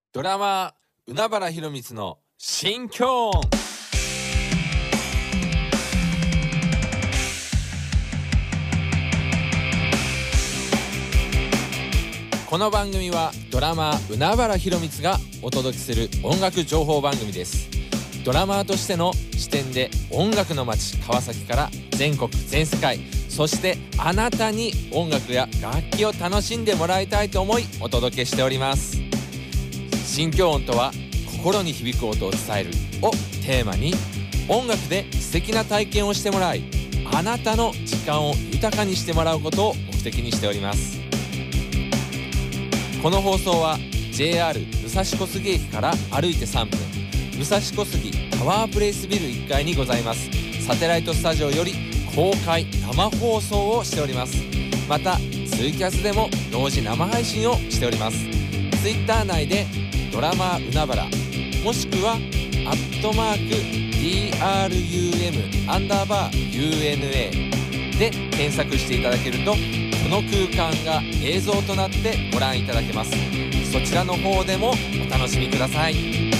ドラマー海原弘光の新居音。この番組はドラマー海原弘光がお届けする音楽情報番組です。ドラマーとしての視点で音楽の街川崎から全国全世界、そしてあなたに音楽や楽器を楽しんでもらいたいと思いお届けしております。新居音とは心に響く音を伝えるをテーマに、音楽で素敵な体験をしてもらい、あなたの時間を豊かにしてもらうことを目的にしております。この放送は JR 武蔵小杉駅から歩いて3分、武蔵小杉タワープレイスビル1階にございますサテライトスタジオより公開生放送をしております。またツイキャスでも同時生配信をしております。ツイッター内でドラマー海原、もしくは@DRUM_UNA で検索していただけると、この空間が映像となってご覧いただけます。そちらの方でもお楽しみください。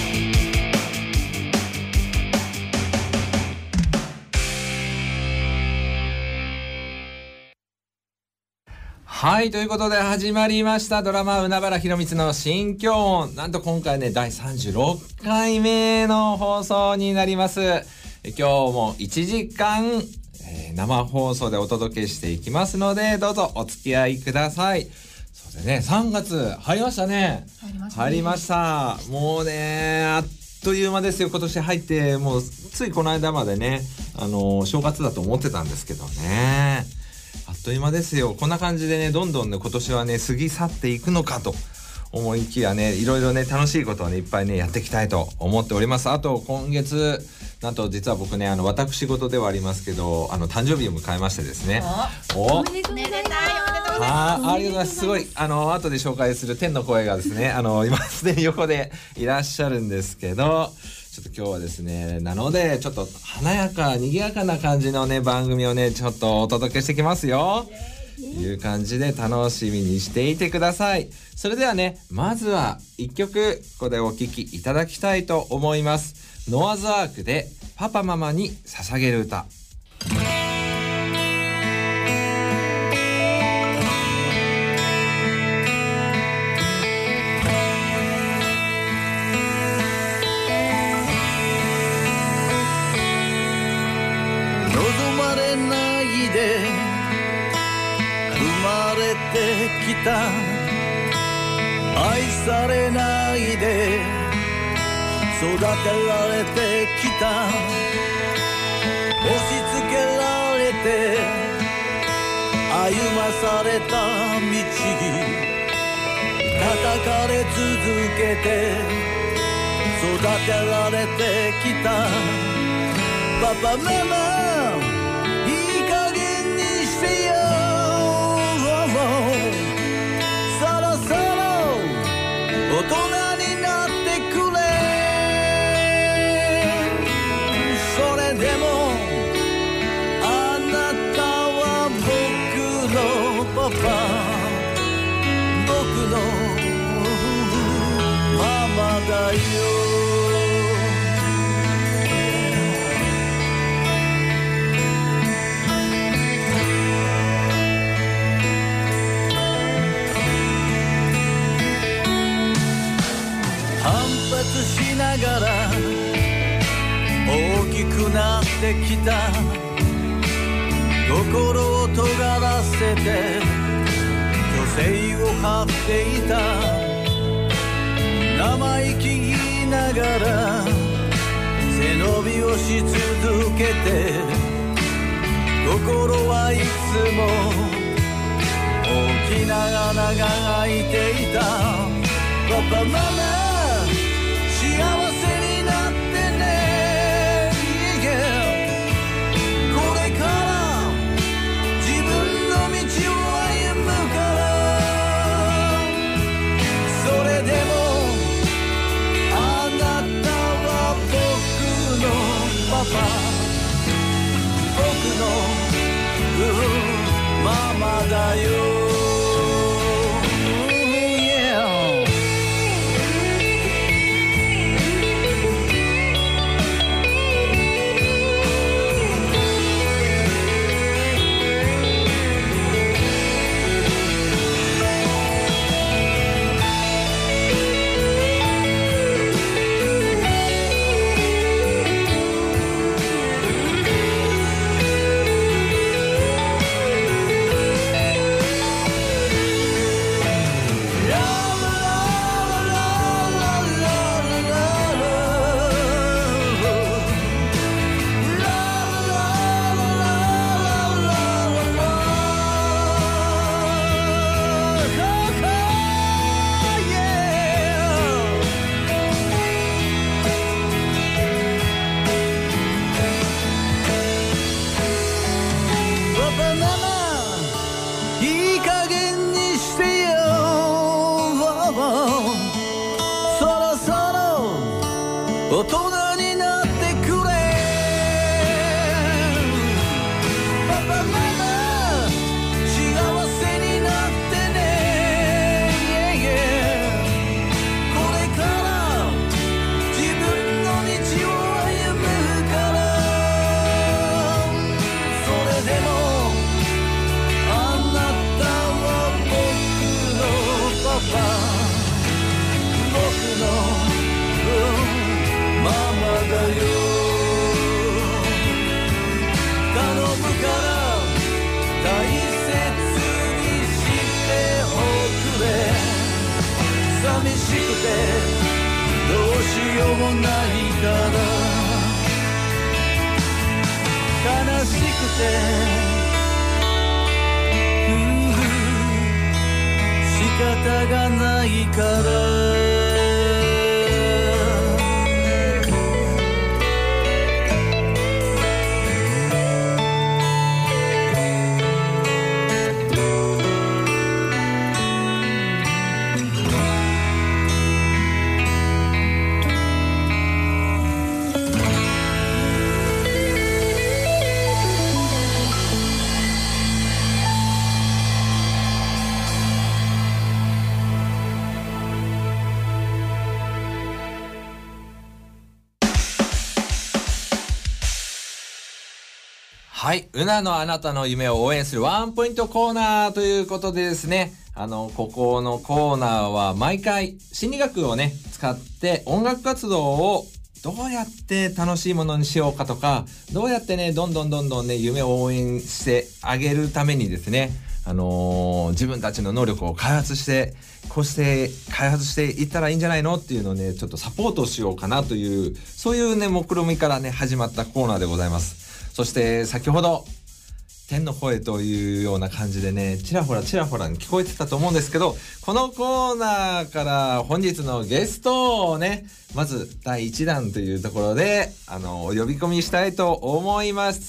はい、ということで始まりましたドラマ海原弘光の新居音。なんと今回ね、第36回目の放送になります。今日も1時間、生放送でお届けしていきますので、どうぞお付き合いください。そうでね、3月入りましたね。入りました。もうね、あっという間ですよ。今年入ってもうついこの間までね、正月だと思ってたんですけどね、あっという間ですよ。こんな感じでね、どんどんね、今年はね、過ぎ去っていくのかと思いきやね、いろいろね、楽しいことをね、いっぱいね、やっていきたいと思っております。あと、今月、なんと実は僕ね、私事ではありますけど、誕生日を迎えましてですね。 おめでとうございます。 ありがとうございます。すごい、後で紹介する天の声がですね、今すでに横でいらっしゃるんですけど、ちょっと今日はですね、なのでちょっと華やか賑やかな感じのね番組をねちょっとお届けしてきますよという感じで楽しみにしていてください。それではね、まずは一曲ここでお聴きいただきたいと思います。ノアズアークでパパママに捧げる歌。 きた愛されないで育てられてきた、押し付けられて歩まされた道、叩かれ続けて育てられてきた。パパママいい加減にしてよ、そろそろ大人になってくれ。それでもあなたは僕のパパ、僕のママだよ。しながら大きくなってきた、心を尖らせて虚勢を張っていた、生意気言いながら背伸びをし続けて、心はいつも大きな穴が開いていた。パパママ幸せになってね、これから自分の道を歩むから。それでもあなたは僕のパパ、僕のママだよ。 大人になってくれパパママ幸せになってね、これから自分の道を歩むから、それでもあなたは僕のパパ、僕のママだよ。頼むから大切にしておくれ、寂しくてどうしようもないから悲しくて仕方がないからはい、うなのあなたの夢を応援するワンポイントコーナーということでですね、ここのコーナーは毎回心理学をね使って音楽活動をどうやって楽しいものにしようかとか、どうやってねどんどんね夢を応援してあげるためにですね、自分たちの能力を開発してこうして開発していったらいいんじゃないのっていうのをねちょっとサポートしようかなという、そういうね目論みからね始まったコーナーでございます。そして先ほど天の声というような感じでねちらほらに聞こえてたと思うんですけど、このコーナーから本日のゲストをねまず第1弾というところでお呼び込みしたいと思います。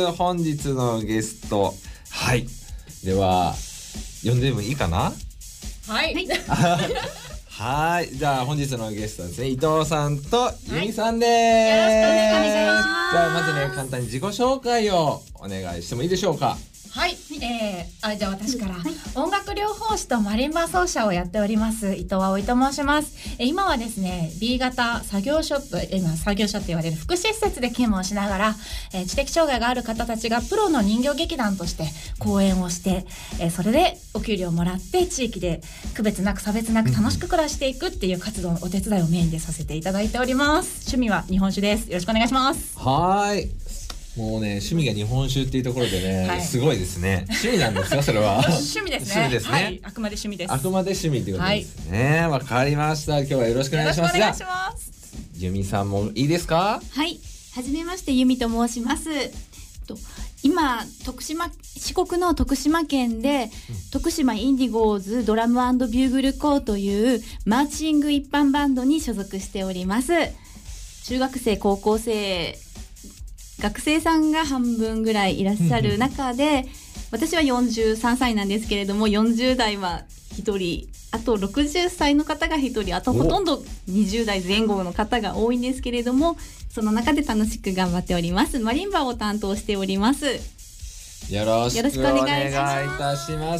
本日のゲスト、はい、では呼んでもいいかな。 はいはい、じゃあ本日のゲストはですね伊藤さんと由美さんです、 よろしくお願いします。 じゃあまずね簡単に自己紹介をお願いしてもいいでしょうか。 はい、じゃあ私から、音楽療法士とマリンバ奏者をやっております伊藤葵と申します。今はですね B 型作業所と言われる福祉施設で勤務をしながら、知的障害がある方たちがプロの人形劇団として公演をして、それでお給料をもらって地域で区別なく差別なく楽しく暮らしていくっていう活動のお手伝いをメインでさせていただいております。趣味は日本酒です。よろしくお願いします。 はい、もうね趣味が日本酒っていうところでね、はい、すごいですね。趣味なんですかそれは。 趣味ですね。 趣味ですね、 はい、あくまで趣味です。 あくまで趣味っていうことですね。わ、かりました。今日はよろしくお願いします。 よろしくお願いします。 由美さんもいいですか。 はい、はじめまして由美と申します。今四国の徳島県で、徳島インディゴーズドラム&ビューグルコーというマーチング一般バンドに所属しております。中学生高校生学生さんが半分ぐらいいらっしゃる中で私は43歳なんですけれども、40代は1人、あと60歳の方が1人、あとほとんど20代前後の方が多いんですけれども、その中で楽しく頑張っております。マリンバを担当しております。 よろしくお願いいたします。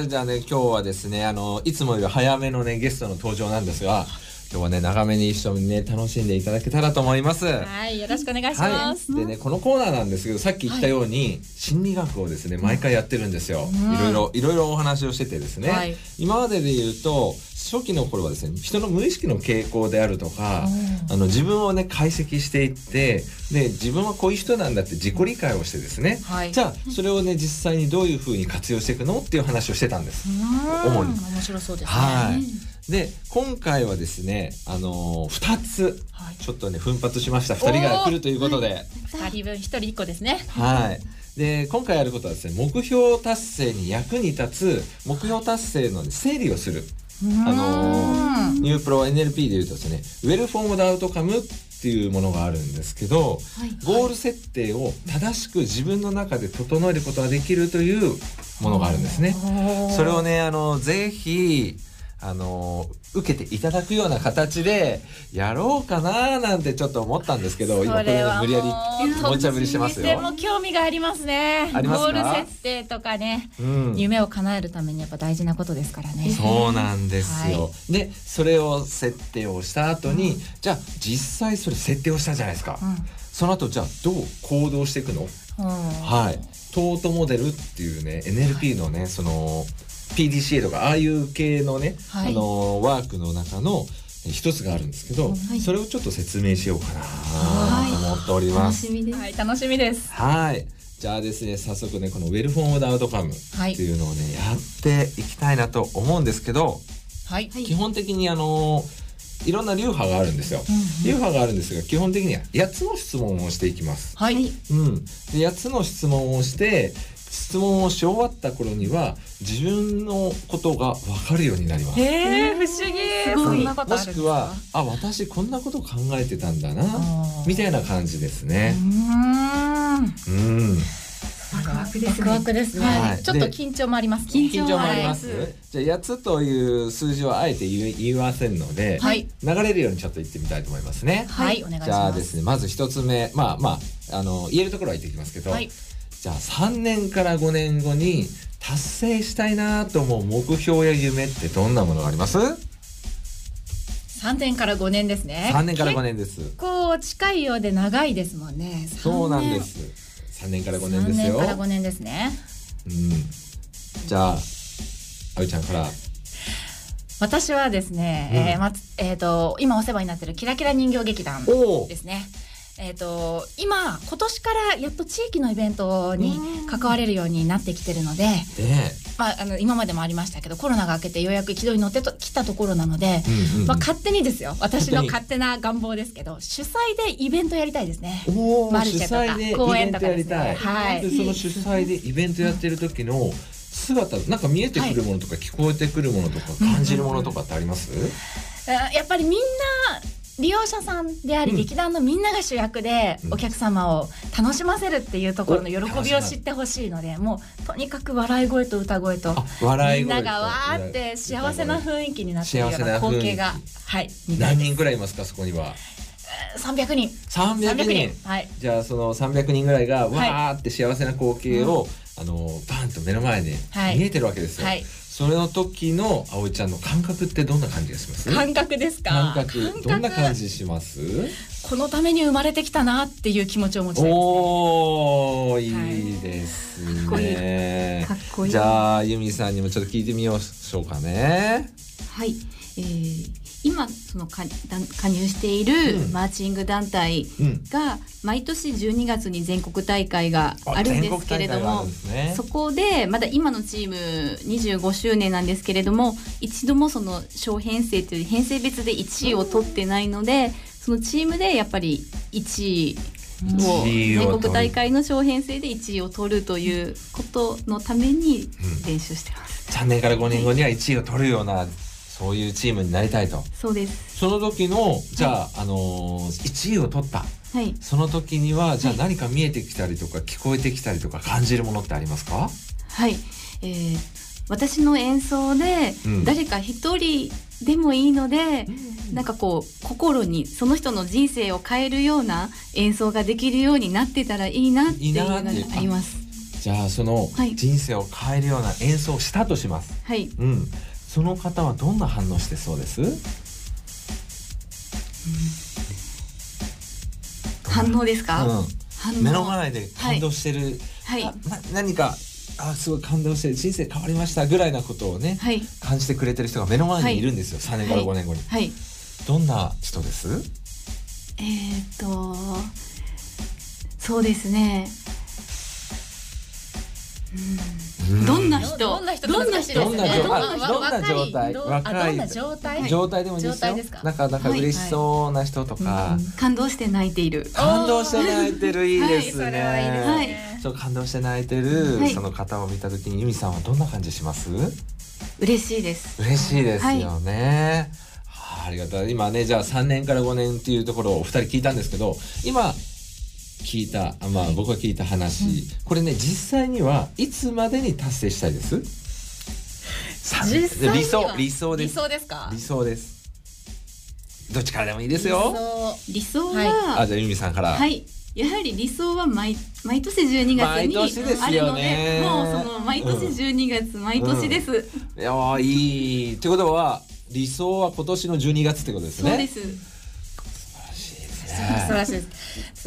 じゃあね今日はですねいつもより早めのねゲストの登場なんですが、今日はね長めに一緒にね楽しんでいただけたらと思います。 はい、よろしくお願いします。 はい、でねこのコーナーなんですけど、さっき言ったように、心理学をですね毎回やってるんですよ。いろいろお話をしててですね、今までで言うと初期の頃はですね人の無意識の傾向であるとか、自分をね解析していって、で自分はこういう人なんだって自己理解をしてですね、じゃあそれをね実際にどういう風に活用していくのっていう話をしてたんです。主に面白そうですね。 はい。で今回はですね2つ、ちょっとね奮発しました。2人が来るということで、 2人分1人1個ですね。 はい。で今回やることはですね目標達成に役に立つ目標達成の整理をする。ニュープロ NLP でいうとですねウェルフォームドアウトカムっていうものがあるんですけど、ゴール設定を正しく自分の中で整えることができるというものがあるんですね。それをねぜひ受けていただくような形でやろうかななんてちょっと思ったんですけど、今これ無理やり無茶ぶりしてますよ。 でも興味がありますね。 ありますか？ ゴール設定とかね、夢を叶えるためにやっぱ大事なことですからね。 そうなんですよ、でそれを設定をした後に、じゃあ実際それ設定をしたじゃないですか、その後じゃあどう行動していくの？はい、トートモデルっていうね NLP のねそのPDCA とかああいう系のね、ワークの中の一つがあるんですけど、それをちょっと説明しようかなと思っております。 楽しみです。 はい、楽しみです。 はい、じゃあですね、早速ねこのウェルフォームドアウトカムっていうのをね、やっていきたいなと思うんですけど、基本的にいろんな流派があるんですよ、流派があるんですが、基本的には8つの質問をしていきます。で8つの質問をして質問をし終わった頃には自分のことが分かるようになります。 不思議。そんなことあるんですか？ もしくは私こんなこと考えてたんだなみたいな感じですね。 ワクワクですね。ワクワクですね。ちょっと緊張もありますね。 緊張もあります。じゃあ8つという数字をあえて言いませんので、流れるようにちょっと言ってみたいと思いますね。 はい、お願いします。 じゃあですね、まず1つ目、言えるところは言っていきますけど、じゃあ3年から5年後に達成したいなと思う目標や夢ってどんなものがあります？ 3 年から5年ですね。 3年から5年です。 結構近いようで長いですもんね。 そうなんです。3年から5年ですよ。 3年から5年ですね。 じゃああゆちゃんから。 私はですね、今お世話になっているキラキラ人形劇団ですね。今年からやっと地域のイベントに関われるようになってきてるので、今までもありましたけどコロナが明けてようやく軌道に乗ってきたところなので、勝手にですよ、私の勝手な願望ですけど、主催でイベントやりたいですね。マルシェとか公演とかですね。 でその主催でイベントやってる時の姿、なんか見えてくるものとか聞こえてくるものとか感じるものとかってあります？ やっぱりみんな利用者さんであり、劇団のみんなが主役でお客様を楽しませるっていうところの喜びを知ってほしいので、もうとにかく笑い声と歌声とみんながわーって幸せな雰囲気になっているような光景が、 何人ぐらいいますか、そこには ？300人。 じゃあその300人ぐらいがわーって幸せな光景をバーンと目の前で見えてるわけですよ。それの時の葵ちゃんの感覚ってどんな感じがします？ 感覚ですか？ 感覚どんな感じします？ このために生まれてきたなっていう気持ちを持ちたいですね。 おー、いいですね。 かっこいい。 じゃあ由美さんにもちょっと聞いてみましょうかね。 はい、今その加入しているマーチング団体が毎年12月に全国大会があるんですけれども、そこでまだ今のチーム25周年なんですけれども、一度もその小編成という編成別で1位を取ってないので、そのチームでやっぱり1位を全国大会の小編成で1位を取るということのために練習してます。 3年から5年後には1位を取るようなそういうチームになりたいと。 そうです。 その時のじゃあ、1位を取った、その時にはじゃあ何か見えてきたりとか聞こえてきたりとか感じるものってありますか？ はい、私の演奏で誰か一人でもいいので、なんかこう心にその人の人生を変えるような演奏ができるようになってたらいいなっていうのがあります。 じゃあその人生を変えるような演奏をしたとします。その方はどんな反応してそうです？ 反応ですか？ 目の前で感動してる、何かすごい感動して人生変わりましたぐらいなことをね、感じてくれてる人が目の前にいるんですよ、3年から5年後に、どんな人です？ そうですね、どんな人？ どんな状態でもいいですよ。なんか嬉しそうな人とか、 感動して泣いている。 感動して泣いてる、いいですね。そう、感動して泣いてるその方を見た時に由美さんはどんな感じします？ 嬉しいです。 嬉しいですよね。ありがとう。今ね、じゃあ3年から5年っていうところをお二人聞いたんですけど、今聞いた、僕が聞いた話、これね、実際にはいつまでに達成したいです？ 実際には理想です。 理想ですか？ 理想です。どっちからでもいいですよ。 理想はいは、 じゃあ由美さんから。 はい、やはり理想は毎年12月毎に年ですあるのよねで、もうその毎年12月、毎年です。 いやーいいってことは理想は今年の12月ってことですね。 そうです。 素晴らしいです。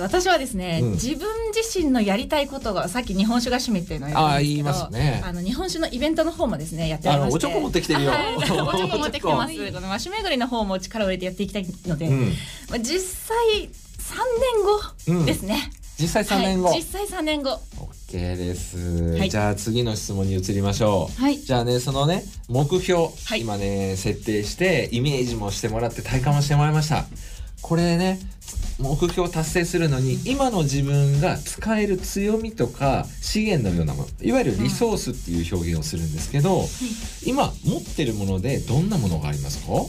私はですね、自分自身のやりたいことが、さっき日本酒が趣味っていうのを言ったんですけど、 言いますね。 日本酒のイベントの方もですねやっておりまして、 おちょこ持ってきてるよ。 はい、おちょこ持ってきてます。この和酒巡りの方も力を入れてやっていきたいので、実際3年後ですね。 実際3年後。 はい、実際3年後。 OK です、 はい。 じゃあ次の質問に移りましょう。 はい、 じゃあねそのね目標、 はい、 今ね設定してイメージもしてもらって体感もしてもらいました。これね目標を達成するのに今の自分が使える強みとか資源のようなもの、いわゆるリソースっていう表現をするんですけど、今持ってるものでどんなものがありますか？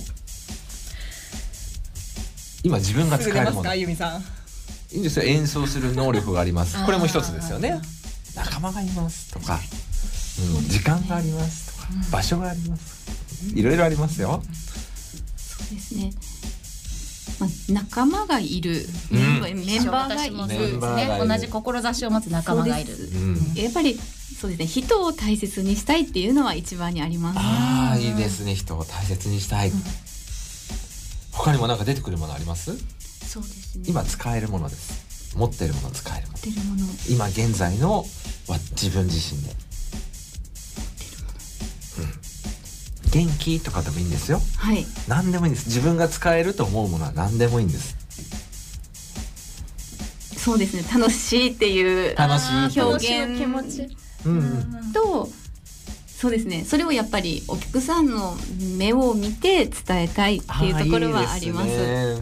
今自分が使えるもの。 由美さん。 いいんですよ。演奏する能力があります。これも一つですよね。仲間がいますとか、時間がありますとか、場所があります。いろいろありますよ。 そうですね。仲間がいる、メンバーがいる、 同じ志を持つ仲間がいる。 やっぱりそうですね。人を大切にしたいっていうのは一番にあります。 いいですね。人を大切にしたい。他にも何か出てくるものあります？ そうですね。 今使えるものです。持ってるもの、使えるもの。 持ってるもの。 今現在の自分自身で。元気とかでもいいんですよ。 はい。 何でもいいんです。自分が使えると思うものは何でもいいんです。 そうですね。楽しいっていう表現気持ち。 と、そうですね。それをやっぱりお客さんの目を見て伝えたいっていうところはあります。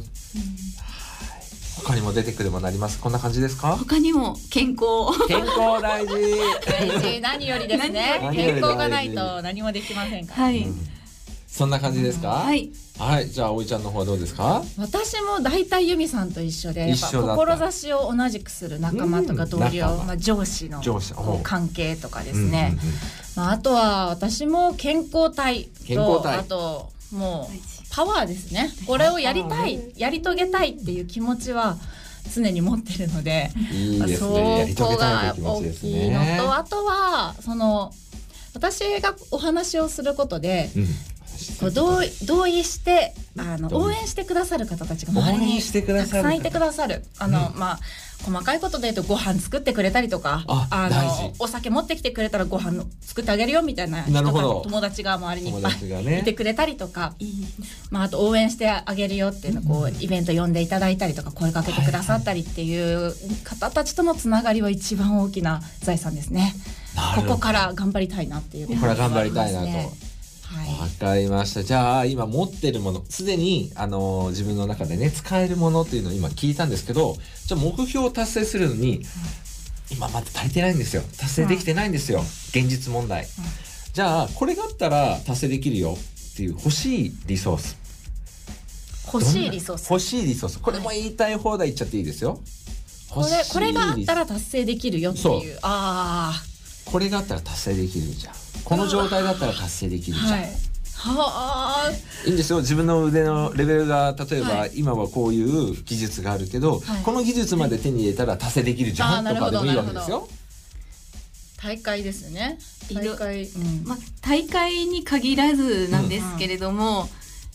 他にも出てくるものあります？こんな感じですか？ 他にも健康大事何よりですね。健康がないと何もできませんから。 はい。 そんな感じですか？ はい。 はい。じゃあおいちゃんの方はどうですか？ 私も大体由美さんと一緒で、やっぱ志を同じくする仲間とか同僚、上司の関係とかですね。あとは私も健康体と、あともうパワーですね。これをやりたい、やり遂げたいっていう気持ちは常に持ってるので、 いいですね。やり遂げたいという気持ち大ですきいのね。 と、あとはその私がお話をすることで、同意して応援してくださる方たちが周りにたくさんいてくださる。細かいことで言うとご飯作ってくれたりとか、お酒持ってきてくれたらご飯作ってあげるよみたいな人が友達が周りにいっぱいいてくれたりとか、あと応援してあげるよっていうのをイベント呼んでいただいたりとか、声かけてくださったりっていう方たちとのつながりは一番大きな財産ですね。ここから頑張りたいなっていう。 ここから頑張りたいなと。わかりました。じゃあ今持ってるもの、すでに自分の中でね使えるものっていうのを今聞いたんですけど、じゃあ目標を達成するのに、今まだ足りてないんですよ。達成できてないんですよ。現実問題。じゃあこれがあったら達成できるよっていう欲しいリソース。 欲しいリソース。 これも言いたい放題言っちゃっていいですよ。 これがあったら達成できるよっていう。 これがあったら達成できるじゃん。この状態だったら達成できるじゃん。いいんですよ。自分の腕のレベルが例えば、今はこういう技術があるけど、この技術まで手に入れたら達成できるじゃんとかでもいいわけですよ。 大会ですね。 大会に限らずなんですけれども、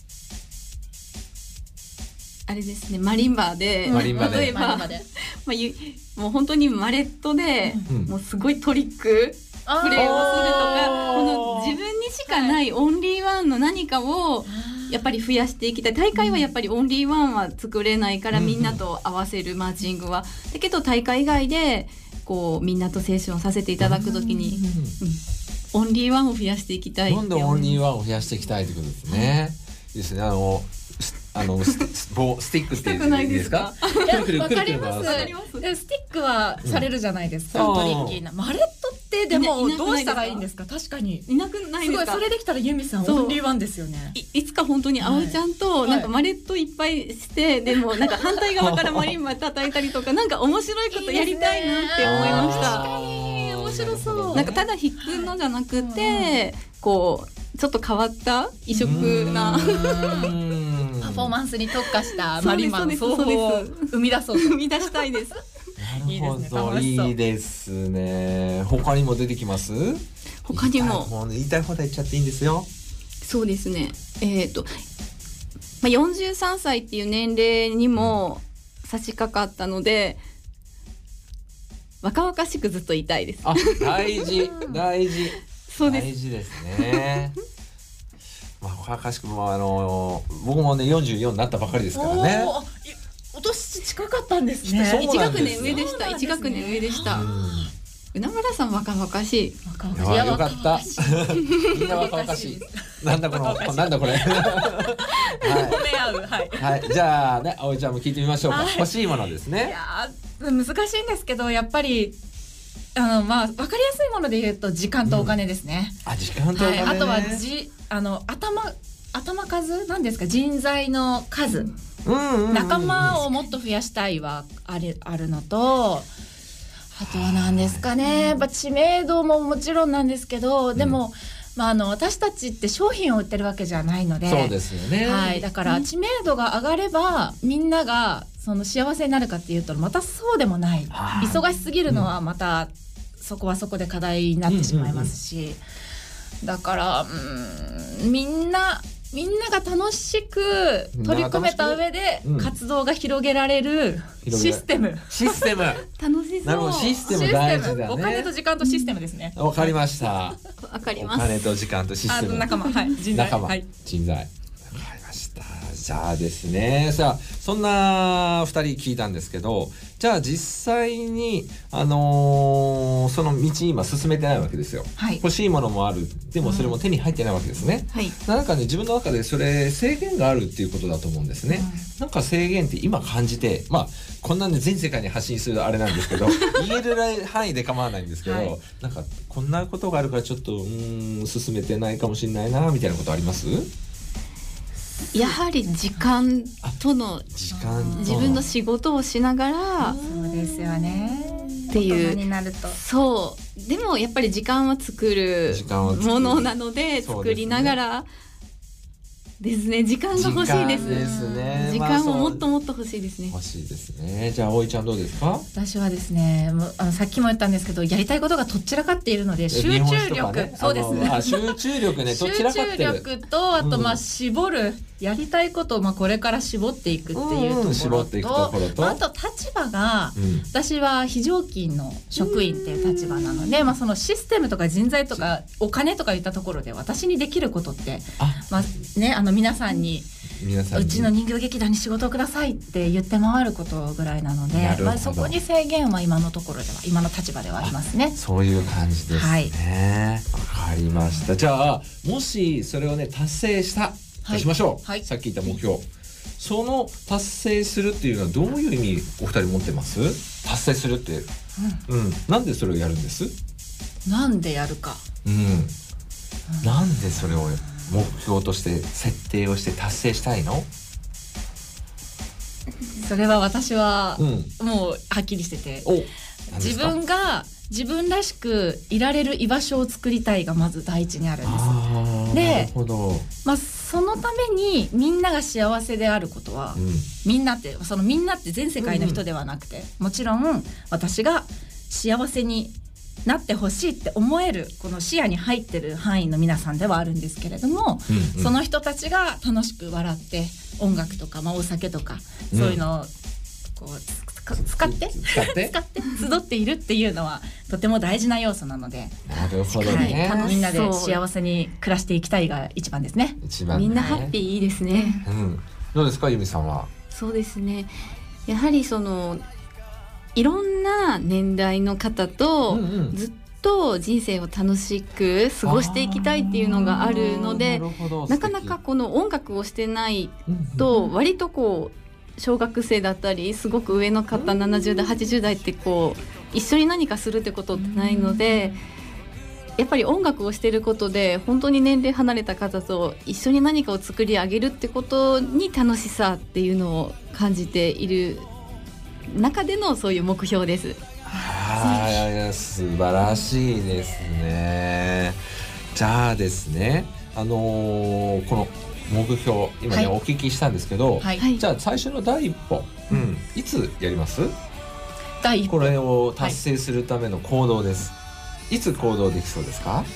あれですね、マリンバで例えばもう本当にマレットで、もうすごいトリックプレーをするとか、この自分にしかないオンリーワンの何かをやっぱり増やしていきたい。大会はやっぱりオンリーワンは作れないから、みんなと合わせるマーチングはだけど、大会以外でこうみんなとセッションさせていただくときに、オンリーワンを増やしていきたい。 どんどんオンリーワンを増やしていきたいということですね。いいですね。スティックっていいですか？ わかります。スティックはされるじゃないですか。トリッキーなマレットってでもどうしたらいいんですか？確かにいなくないですか？ すごい、それできたら由美さんオンリーワンですよね。 いつか本当に葵ちゃんとなんかマレットいっぱいして、でもなんか反対側からマリンバ叩いたりとか、なんか面白いことやりたいなって思いました。 確かに面白そう。 なんかただ弾くのじゃなくて、こうちょっと変わった異色なパフォーマンスに特化したマリンバの奏法を生み出そうと生み出したいです。 なるほど、 いいですね、 いいですね。他にも出てきます？ 他にも言いたい放題言っちゃっていいんですよ。 そうですね。43歳っていう年齢にも差し掛かったので、若々しくずっといたいです。 あ、大事大事そうです。 大事ですね。若々しくも僕もね44になったばかりですからね。 お年近かったんですね。 そう 1学なんですよ年上でした。1学年上でした。海村さん若々しい。 いやよかった。みんな若々しい。なんだこれ。は褒め合う。はい。 い。はい。じゃあね、葵ちゃんも聞いてみましょうか。欲しいものですいね。 や難しいんですけど、やっぱり分かりやすいもので言うと時間とお金ですね。 あ、時間とお金ね。 あとは頭数なんですか、人材の数、仲間をもっと増やしたいはあるのと、あとは何ですかね、やっぱ知名度ももちろんなんですけど、でも、私たちって商品を売ってるわけじゃないので、 そうですよね。 はい、だから知名度が上がればみんながその幸せになるかっていうとまたそうでもない。忙しすぎるのはまたそこはそこで課題になってしまいますし、だからみんなが楽しく取り組めた上で活動が広げられるシステム。 楽しそう。 なるほど、システム大事だね。 お金と時間とシステムですね。 わかりました。 わかります。 お金と時間とシステム。 仲間、はい、人材。 仲間、 はい、 人材。わかりました。じゃあですね、さあそんな2人聞いたんですけど、じゃあ実際にその道今進めてないわけですよ。 はい、 欲しいものもある。でもそれも手に入ってないわけですね。 はい。 なんかね、自分の中でそれ制限があるっていうことだと思うんですね。なんか制限って今感じて、こんなんで全世界に発信するあれなんですけど言える範囲で構わないんですけど、はい、なんかこんなことがあるからちょっと進めてないかもしれないなみたいなことあります？ やはり時間との自分の仕事をしながら、 そうですよねっていう大人になると、 そうでもやっぱり時間は作るものなので、作りながらですね。時間が欲しいです。時間ももっともっと欲しいですね。 欲しいですね。じゃあ葵ちゃんどうですか？ 私はですね、さっきも言ったんですけど、やりたいことがとっちらかっているので、集中力、ね、そうですね。 集中力ね、とっちらかってる。 集中力と、あと絞る、やりたいことをこれから絞っていくっていうところと、 絞っていくところと、 あと立場が、私は非常勤の職員っていう立場なので、そのシステムとか人材とかお金とかいったところで私にできることって、ね、皆さんにうちの人形劇団に仕事をくださいって言って回ることぐらいなので、そこに制限は今のところでは、今の立場ではありますね。 そういう感じですね。わかりました。じゃあもしそれをね達成したとしましょう。さっき言った目標、その達成するっていうのはどういう意味お二人持ってます？達成するって、なんでそれをやるんです？ なんでやるか。 なんでそれを目標として設定をして達成したいの？ それは私はもうはっきりしてて、自分が自分らしくいられる居場所を作りたいがまず第一にあるんです。で、そのためにみんなが幸せであることは、みんなって全世界の人ではなくて、もちろん私が幸せになってほしいって思えるこの視野に入ってる範囲の皆さんではあるんですけれども、その人たちが楽しく笑って音楽とか、お酒とかそういうのをこう使って集っているっていうのはとても大事な要素なので、 なるほどね。 みんなで幸せに暮らしていきたいが一番ですね。 みんなハッピーいいですね。 どうですか、由美さんは？ そうですね、やはりいろんな年代の方とずっと人生を楽しく過ごしていきたいっていうのがあるので、なかなかこの音楽をしてないと割と小学生だったりすごく上の方、70代80代って一緒に何かするってことってないので、やっぱり音楽をしていることで本当に年齢離れた方と一緒に何かを作り上げるってことに楽しさっていうのを感じている中でのそういう目標です。 素晴らしいですね。じゃあですね、 この目標今ね、 はいお聞きしたんですけど、 はい、 はいじゃあ最初の第一歩、いつやります？ 第一歩これを達成するための行動です、いつ行動できそうですか？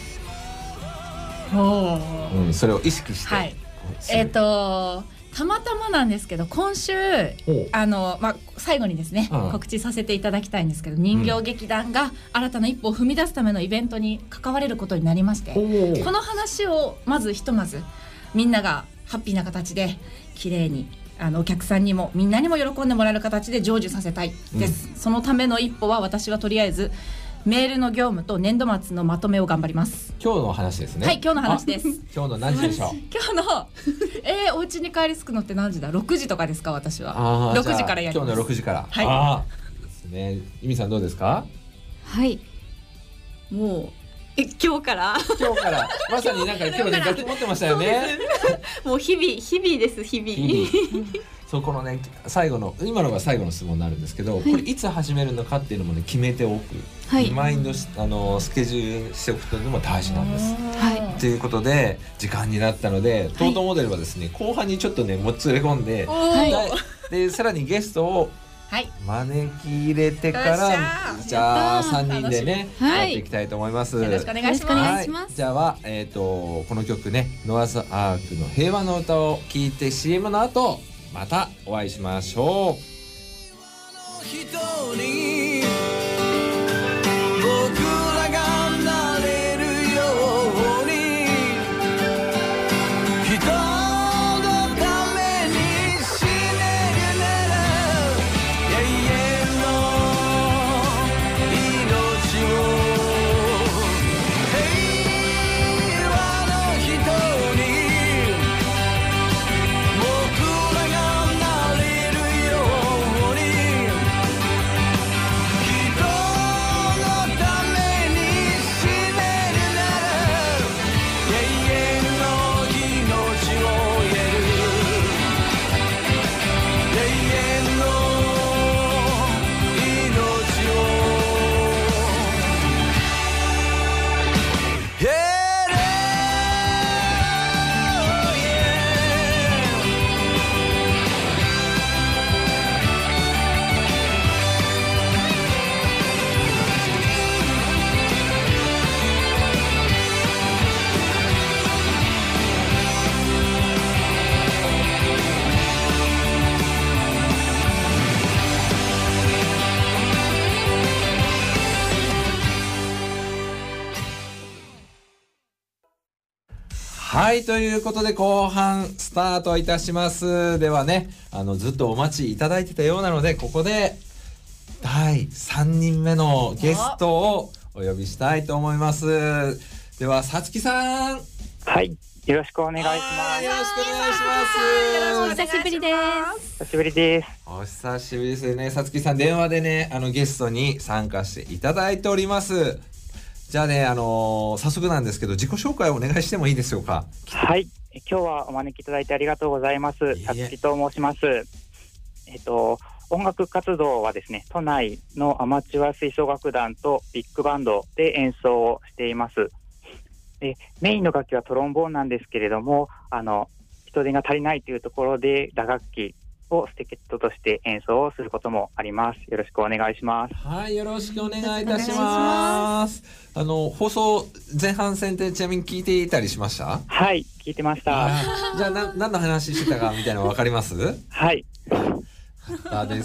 それを意識して、 はいするたまたまなんですけど今週最後にですね、 うん告知させていただきたいんですけど、人形劇団が新たな一歩を踏み出すためのイベントに関われることになりまして、 おーこの話をひとまずみんながハッピーな形で綺麗にお客さんにもみんなにも喜んでもらえる形で成就させたいです、そのための一歩は私はとりあえずメールの業務と年度末のまとめを頑張ります。 今日の話ですね。 はい、今日の話です。 今日の何時でしょう？ 今日のお家に帰り着くのって何時だ？6時とかですか？私は6時からやります。 今日の6時から。 はいあーですね。ゆみさんどうですか？ はいもう今日から今日からまさになんか今日ね楽器持ってましたよね。 もう日々です日々 そうこのね最後の今のが最後の質問になるんですけど、これいつ始めるのかっていうのもね決めておく、リマインドスケジュールしておくというのも大事なんです。ということで時間になったので、トートモデルはですね後半にちょっとねもつれ込んで、でさらにゲストを招き入れてからじゃあ3人でねやっていきたいと思います。 よろしくお願いします。 じゃあはこの曲ねノアズアークの平和の歌を聴いて CM の後またお会いしましょう。 人に僕らがなれるように人のために死ねるなら永遠の命を平和の人に僕らがなれるように人のために死ねるなら永遠の命を得る永遠の命を得るはい、ということで後半スタートいたします。ではねずっとお待ちいただいてたようなのでここで第3人目のゲストをお呼びしたいと思います。ではさつきさん、 はい、よろしくお願いします。 よろしくお願いします。 お久しぶりです。 久しぶりです。 お久しぶりですね。さつきさん電話でねゲストに参加していただいております。じゃあね早速なんですけど自己紹介をお願いしてもいいでしょうか？ はい、今日はお招きいただいてありがとうございます。さつきと申します。音楽活動はですね都内のアマチュア吹奏楽団とビッグバンドで演奏をしています。でメインの楽器はトロンボーンなんですけれども人手が足りないというところで打楽器をステケットとして演奏をすることもあります。よろしくお願いします。 はい、よろしくお願いいたします。放送前半戦ってちなみに聞いていたりしました？ はい、聞いてました。 じゃあ何の話してたかみたいなの分かります？ はい。 です。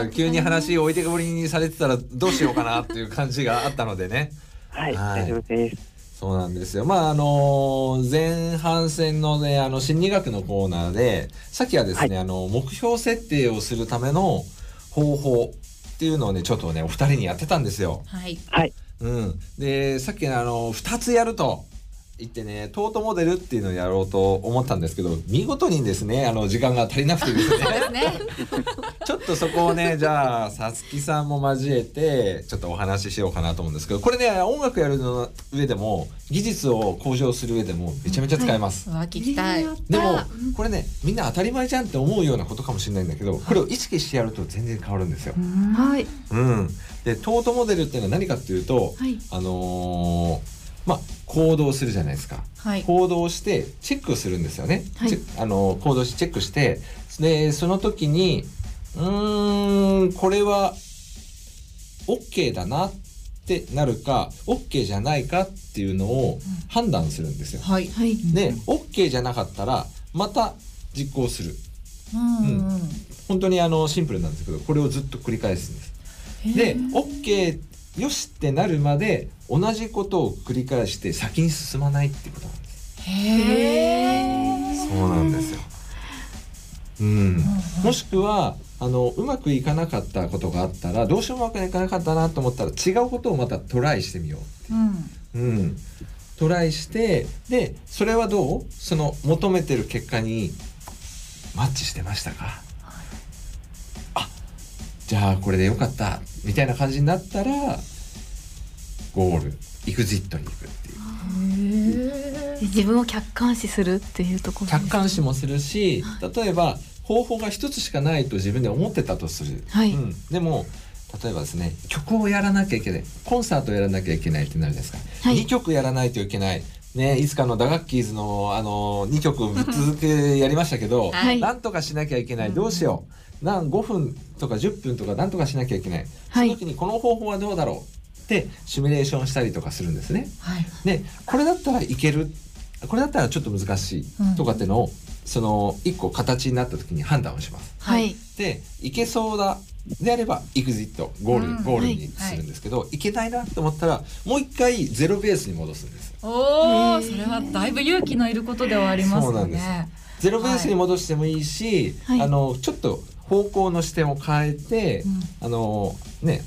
急に話を置いてけぼりにされてたらどうしようかなっていう感じがあったのでね。 はい、大丈夫です。 そうなんですよ。前半戦のね心理学のコーナーでさっきはですね、目標設定をするための方法っていうのをねちょっとねお二人にやってたんですよ。 はい。 はい。 でさっき2つやると言ってねトートモデルっていうのをやろうと思ったんですけど見事にですね時間が足りなくてですねちょっとそこをねじゃあさつきさんも交えてちょっとお話ししようかなと思うんですけど、これね音楽やるの上でも技術を向上する上でもめちゃめちゃ使えます。 聞きたい。 でもこれねみんな当たり前じゃんって思うようなことかもしれないんだけどこれを意識してやると全然変わるんですよ。 はい。 でトートモデルっていうのは何かっていうと、 行動するじゃないですか、 はい、 行動してチェックをするんですよね、 はい、 行動してチェックして、でその時にこれは OK だなってなるか OK じゃないかっていうのを判断するんですよ、 はい、 で OK じゃなかったらまた実行する、本当にシンプルなんですけど、これをずっと繰り返すんです。で OK よしってなるまで同じことを繰り返して先に進まないっていうことなんです。そうなんですよ。もしくはうまくいかなかったことがあったら、どうしてもうまくいかなかったなと思ったら違うことをまたトライしてみよう、トライして、でそれはどう、その求めてる結果にマッチしてましたか、じゃあこれでよかったみたいな感じになったらゴールエグジットに行くっていう、 自分を客観視するっていうところですね。 客観視もするし、例えば方法が一つしかないと自分で思ってたとする、でも例えばですね、曲をやらなきゃいけない、コンサートをやらなきゃいけないってなるじゃないですか、2曲やらないといけないね、いつかのダガッキーズの2曲3つ続けやりましたけど、なんとかしなきゃいけない、どうしよう、5分とか10分とかなんとかしなきゃいけない、その時にこの方法はどうだろうってシミュレーションしたりとかするんですね、でこれだったらいける、これだったらちょっと難しいとかっていうのを、その1個形になった時に判断をします、でいけそうだであればエグジットゴールにするんですけど、いけないなと思ったらもう一回ゼロベースに戻すんです。 それはだいぶ勇気のいることではありますよね。 そうなんです。ゼロベースに戻してもいいし、ちょっと方向の視点を変えて、こ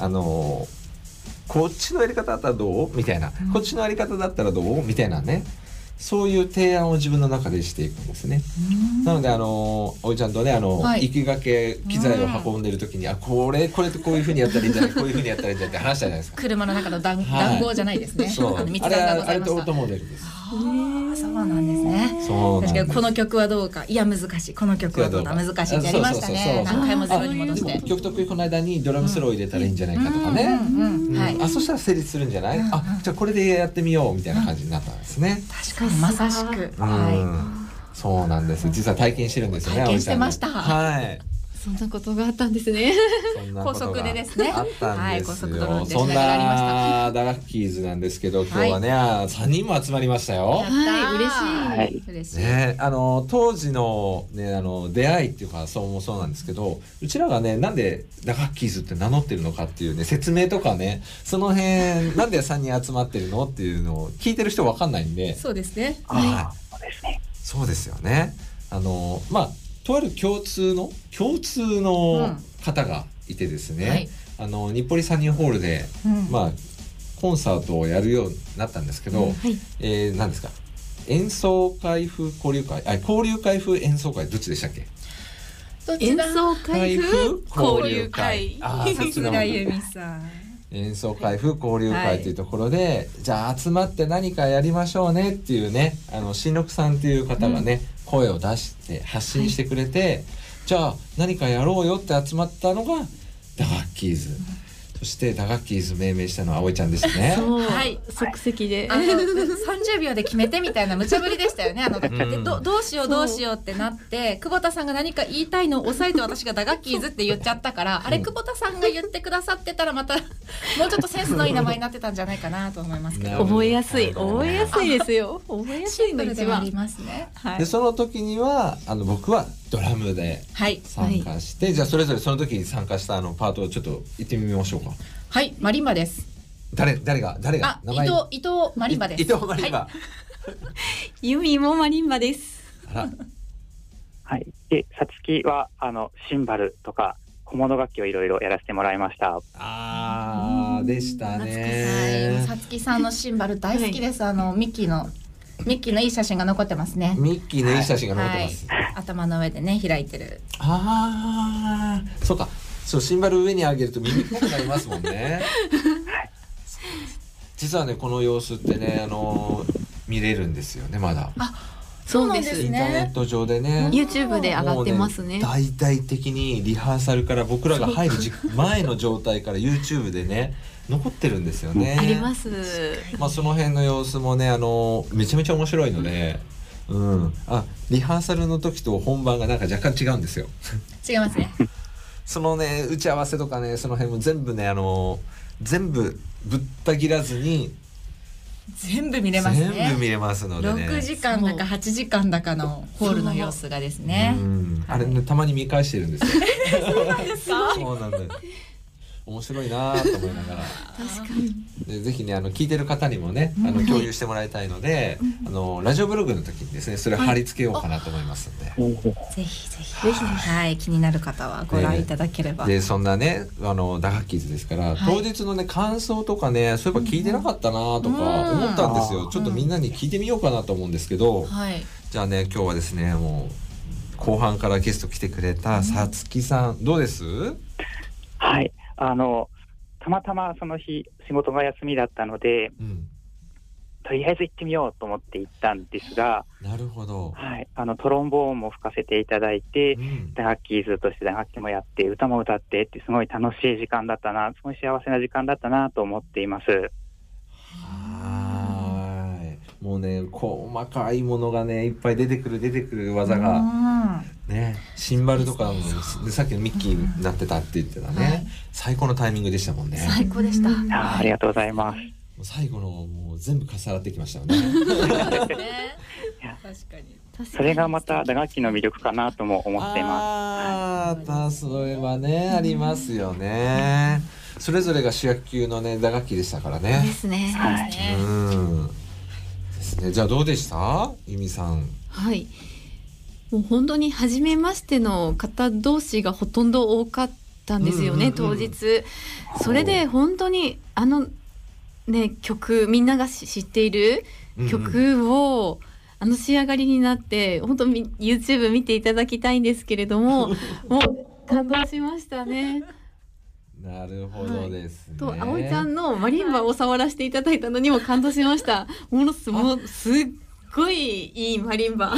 っちのやり方だったらどうみたいな、こっちのやり方だったらどうみたいなね、そういう提案を自分の中でしていくんですね。なのでおいちゃんとね行きがけ機材を運んでる時に、これってこういう風にやったらいいんじゃない、こういう風にやったらいいんじゃないって話したじゃないですか。 車の中の談合じゃないですね。 あれとオートモデルです。 そうなんですね。確かにこの曲はどうか、いや難しい、この曲はどうか難しいってやりましたね。何回もゼロに戻して。 曲とこの間にドラムソロを入れたらいいんじゃないかとかね。そしたら成立するんじゃない？じゃあこれでやってみようみたいな感じになったんですね。 確かにまさしく。 そうなんです。実は体験してるんですよね。 体験してました。 そんなことがあったんですね。 高速でですね。 あったんですよ。 そんなダガッキーズなんですけど、今日はね3人も集まりましたよ。 嬉しい。 ね、当時のね出会いっていうかそうなんですけど、うちらがねなんでダガッキーズって名乗ってるのかっていうね説明とかね、その辺なんで3人集まってるのっていうのを聞いてる人わかんないんで。 そうですね。 そうですよね。とある共通の方がいてですね、日暮里サニーホールで、コンサートをやるようになったんですけど、何ですか、演奏会風交流会、交流会風演奏会、どっちでしたっけ？ 演奏会風交流会。 さすが由美さん。 演奏会風交流会というところで、じゃあ集まって何かやりましょうねっていうね、新六さんっていう方がね、声を出して発信してくれて、じゃあ何かやろうよって集まったのがダガッキーズ、そしてダガッキーズ命名したのは葵ちゃんですね。 即席で 30秒で決めてみたいな無茶ぶりでしたよね、あの時で。どうしようってなって、久保田さんが何か言いたいのを抑えて私がダガッキーズって言っちゃったから、あれ久保田さんが言ってくださってたらまたもうちょっとセンスのいい名前になってたんじゃないかなと思いますけど。 覚えやすいですよ。覚えやすいの一番ありますね。 でその時には僕はドラムで参加して、じゃあそれぞれその時に参加したパートをちょっと言ってみましょうか。 はい、マリンバです。 誰が名前？ 伊藤マリンバです。 伊藤マリンバ。 ユミもマリンバです。 はい。で、さつきはシンバルとか小物楽器をいろいろやらせてもらいました。 でしたね。 さつきさんのシンバル大好きです。ミッキーのいい写真が残ってますね。 ミッキーのいい写真が残ってます。 頭の上でね開いてる。 そうか。シンバル上に上げると耳っぽくなりますもんね。実はねこの様子ってね見れるんですよね、まだ。 そうですそうインターネット上でね。 YouTube で上がってますね。 大々的にリハーサルから僕らが入る前の状態から YouTube でね残ってるんですよね。 あります。 まあその辺の様子もねめちゃめちゃ面白いので、リハーサルの時と本番がなんか若干違うんですよ。 違いますね。 そのね打ち合わせとかねその辺も全部ね全部ぶった切らずに全部見れますね。 全部見れますのでね。 6時間だか8時間だかのホールの様子がですね。 あれねたまに見返してるんですよ。 そうなんですか。 そうなんだよ。面白いなと思いながら。 確かに。 でぜひね聞いてる方にもね共有してもらいたいので、ラジオブログの時にですねそれを貼り付けようかなと思いますんで。 ぜひぜひはい気になる方はご覧いただければ。 でそんなね打楽器ズですから、当日のね感想とかねそういえば聞いてなかったなとか思ったんですよ。ちょっとみんなに聞いてみようかなと思うんですけど、じゃあね今日はですねもう後半からゲスト来てくれたさつきさんどうです？ はい。たまたまその日仕事が休みだったので、とりあえず行ってみようと思って行ったんですが、 なるほど。 はい。トロンボーンも吹かせていただいて、打楽器ズとして打楽器もやって歌も歌ってってすごい楽しい時間だったな、すごい幸せな時間だったなと思っています。 もうね細かいものがねいっぱい出てくる技がねシンバルとかもでさっきのミッキーになってたって言ってたね、最高のタイミングでしたもんね。 最高でした。 ありがとうございます。 最後のもう全部重なってきましたよね。 確かに。 それがまた打楽器の魅力かなとも思っています。 それはねありますよね。それぞれが主役級のね打楽器でしたからね。 ですね。 ですね。じゃあどうでしたゆみさん？ はい。もう本当に初めましての方同士がほとんど多かったんですよね、当日。それで本当に曲みんなが知っている曲を仕上がりになって本当に YouTube 見ていただきたいんですけれどももう感動しましたね。 なるほどですね。 と葵ちゃんのマリンバを触らせていただいたのにも感動しました。もうすっごいいいマリンバ。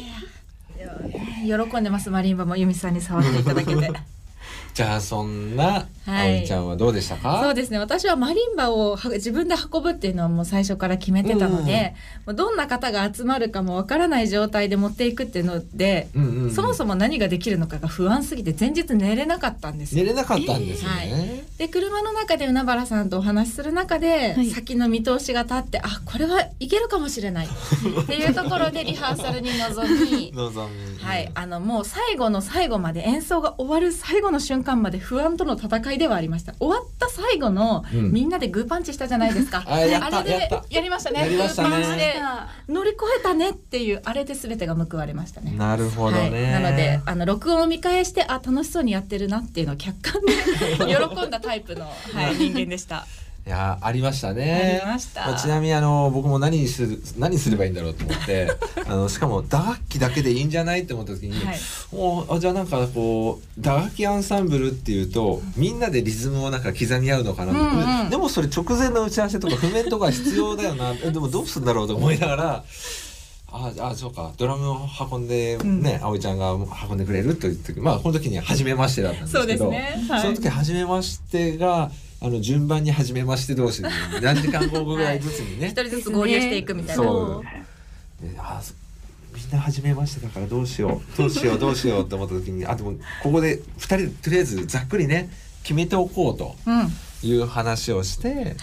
喜んでますマリンバも由美さんに触っていただけて。 じゃあそんな葵ちゃんはどうでしたか？ そうですね、私はマリンバを自分で運ぶっていうのはもう最初から決めてたので、どんな方が集まるかもわからない状態で持っていくっていうので、そもそも何ができるのかが不安すぎて前日寝れなかったんですよ。 寝れなかったんですね。 で車の中で海原さんとお話しする中で、先の見通しが立ってこれはいけるかもしれないっていうところでリハーサルに臨みもう最後の最後まで演奏が終わる最後の瞬間まで不安との戦いではありました。終わった最後の、みんなでグーパンチしたじゃないですか。あれでやりましたね。グーパンチで乗り越えたねっていうあれで全てが報われましたね。 なるほどね。 なので録音を見返して楽しそうにやってるなっていうのを客観で喜んだタイプの、人間でした。 いやありましたね。 ありました。 ちなみに僕も何すればいいんだろうと思ってしかも打楽器だけでいいんじゃないって思った時に、じゃあなんかこう打楽器アンサンブルっていうとみんなでリズムをなんか刻み合うのかな、でもそれ直前の打ち合わせとか譜面とか必要だよなでもどうするんだろうと思いながらそうかドラムを運んでね、葵ちゃんが運んでくれると言ってこの時に初めましてだったんですけど、その時初めましてが順番に初めまして同士で何時間後ぐらいずつにね、 一人ずつ合流していくみたいな。 みんな初めましてだからどうしようって思った時にでもここで2人でとりあえずざっくりね決めておこうという話をして、で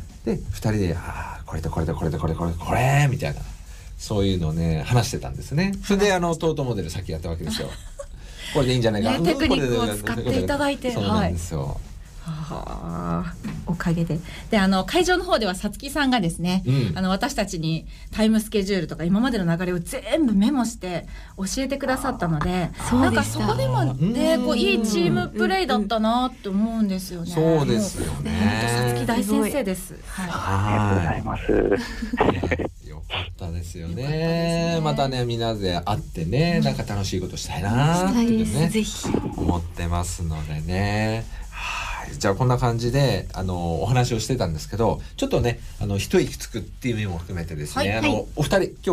2人でこれとこれとこれとこれこれみたいなそういうのをね話してたんですね。それでトートモデル先やったわけですよ。これでいいんじゃないか、 テクニックを使っていただいて。 そうなんですよ。 おかげで会場の方ではさつきさんがですね、私たちにタイムスケジュールとか今までの流れを全部メモして教えてくださったので、なんかそこでもねいいチームプレイだったなって思うんですよね。 そうですよね。 さつき大先生です。 ありがとうございます。 よかったですよね。またねみんなで会ってねなんか楽しいことしたいなってね思ってますのでね。じゃあこんな感じでお話をしてたんですけど、ちょっとね一息つくっていう意味も含めてですね、お二人今日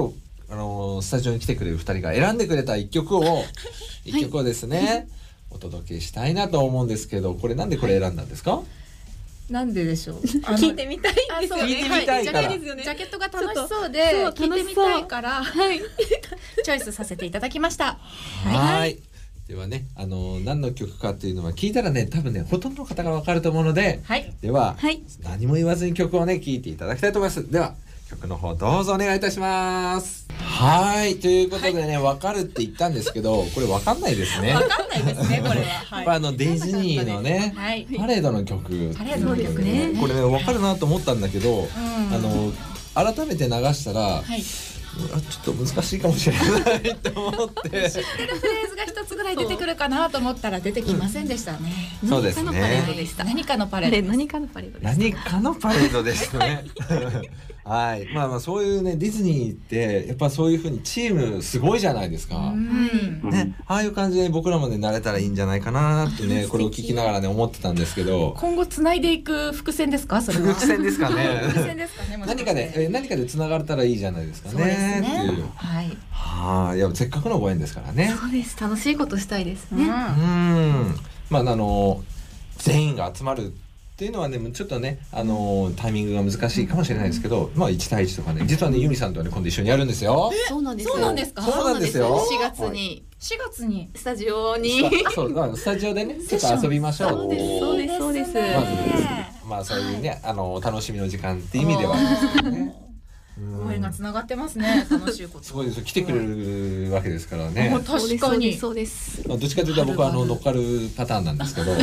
スタジオに来てくれる2人が選んでくれた1曲をですね、お届けしたいなと思うんですけど、これなんでこれ選んだんですか？ なんででしょう。 聞いてみたいんですよね。 聞いてみたいから、 ジャケットが楽しそうで聞いてみたいから、チョイスさせていただきました。 はい。ではね、何の曲かっていうのは聞いたらね、多分ね、ほとんどの方が分かると思うので、では、何も言わずに曲をね、聴いていただきたいと思います。では、曲の方どうぞお願いいたします。はい、ということでね、分かるって言ったんですけど、これ分かんないですね。 分かんないですね、これは。 ディズニーのね、パレードの曲。 パレードの曲ね。 これね、分かるなと思ったんだけど、改めて流したら、ちょっと難しいかもしれないと思って。知ってるフレーズが一つぐらい出てくるかなと思ったら出てきませんでしたね。 そうですね。 何かのパレード。 何かのパレードです。 何かのパレードですね。はい。まあそういうね、ディズニーってやっぱそういう風にチームすごいじゃないですか。ね、ああいう感じで僕らもね慣れたらいいんじゃないかなってね、これを聞きながらね思ってたんですけど。 今後つないでいく伏線ですか？それは。 伏線ですかね。 伏線ですかね。 何かでつながれたらいいじゃないですかね。そうですね。 はい。いやせっかくのご縁ですからね。 そうです。楽しいことしたいですね。 まあ全員が集まるっていうのはね、ちょっとね、タイミングが難しいかもしれないですけど、まあ1対1とかね、実はね、ユミさんとはね、今度一緒にやるんですよ。 そうなんですよ。 そうなんですか？ そうなんですよ。 4月にスタジオにスタジオでね、ちょっと遊びましょう。 そうです。 まあそういうね、楽しみの時間っていう意味ではね。 ご縁がつながってますね。楽しいこと。 すごいです。来てくれるわけですからね。 確かに。 そうです。 どっちかというと僕は乗っかるパターンなんですけど。